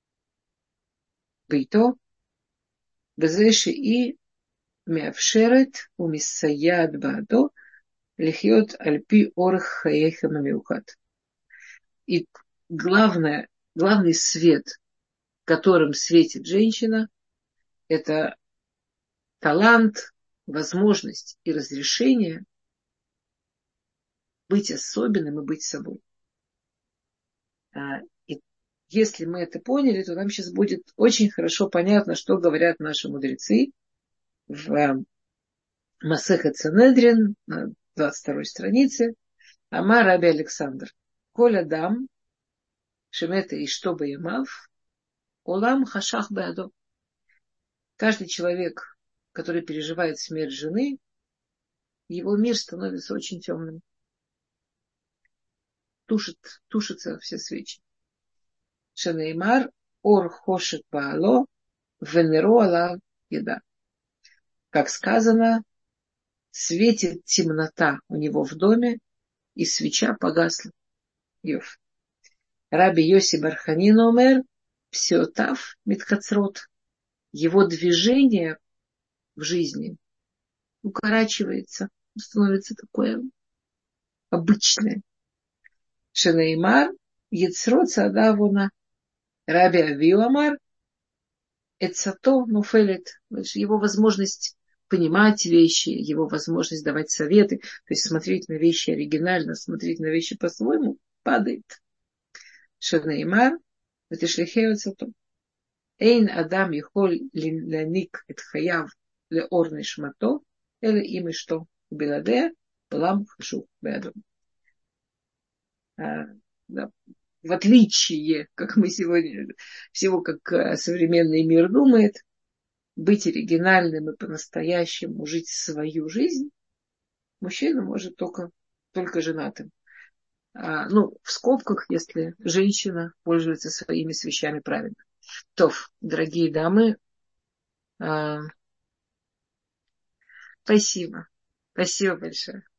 бейто, безеши и מאפשרת ומסייעת בעדו לחיות על פי אורח חייכם המיוחד. И главный свет, которым светит женщина, это талант, возможность и разрешение быть особенным и быть собой. И если мы это поняли, то нам сейчас будет очень хорошо понятно, что говорят наши мудрецы в Масехет Санедрин на 22 странице. Амар Раби Александр. Коля дам, шемета и что бы ямав, улам хашах беадо. Каждый человек, который переживает смерть жены, его мир становится очень темным. Тушатся все свечи. Шанеймар ор хошек баало венеро алав еда. Как сказано, светит темнота у него в доме, и свеча погасла. Йов. Раби Йоси Барханин омер, псиотав миткацрот. Его движение в жизни укорачивается, становится такое обычное. Шенеймар, Ецрот Садавуна, Раби Авиу Амар, Эцато Нуфелет. Его возможность понимать вещи, его возможность давать советы, то есть смотреть на вещи оригинально, смотреть на вещи по-своему, падает. Шенеймар, Ветишлихею Цато. Эйн Адам Ихоль Ланик Эт Хаяв Леор Нишмато, или им и что? Беладе, Лам Хашу Беадом. Да. В отличие, как мы сегодня, всего как современный мир думает, быть оригинальным и по-настоящему жить свою жизнь, мужчина может только женатым. В скобках, если женщина пользуется своими свечами правильно. То, дорогие дамы, спасибо. Спасибо большое.